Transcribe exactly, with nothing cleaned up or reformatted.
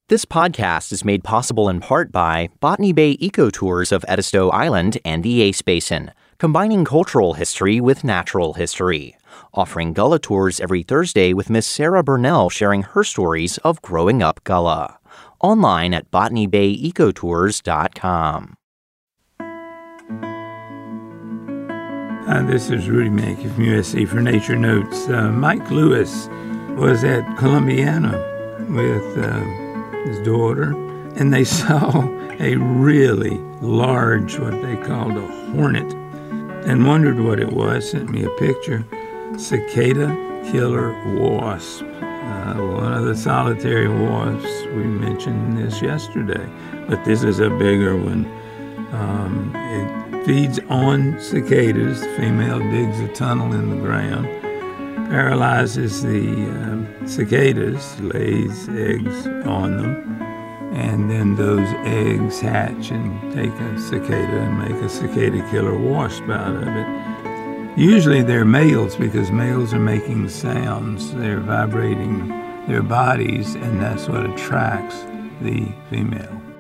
This podcast is made possible in part by Botany Bay Ecotours of Edisto Island and the Ace Basin, combining cultural history with natural history. Offering Gullah tours every Thursday with Miss Sarah Burnell sharing her stories of growing up Gullah. Online at botany bay ecotours dot com. Hi, this is Rudy Mackey from U S A for Nature Notes. Uh, Mike Lewis was at Columbiana with uh, his daughter, and they saw a really large, what they called a hornet, and wondered what it was. Sent me a picture. Cicada killer wasp. Uh, one of the solitary wasps. We mentioned this yesterday, but this is a bigger one. Um, it feeds on cicadas. The female digs a tunnel in the ground, paralyzes the uh, cicadas, lays eggs on them, and then those eggs hatch and take a cicada and make a cicada killer wasp out of it. Usually they're males because males are making sounds. They're vibrating their bodies, and that's what attracts the female.